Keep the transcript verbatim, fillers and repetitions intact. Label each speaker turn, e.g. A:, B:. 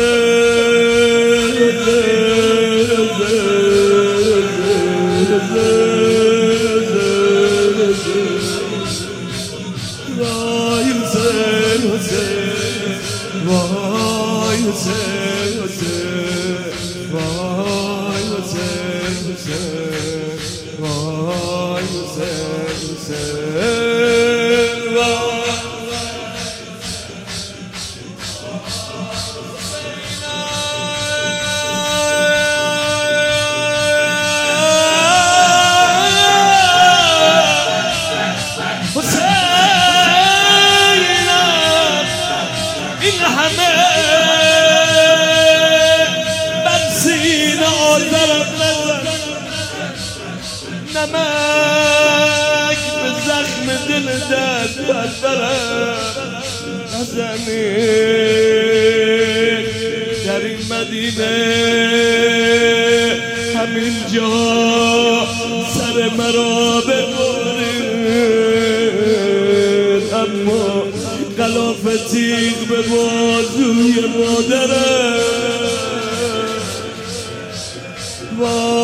A: این همه بر سینه آزرم نزن، نمک به زخم دل درد بربرم نزنید. در این مدینه همین جا سر مرا ببرید، اما غلاف تیغ به بازوی مادرم.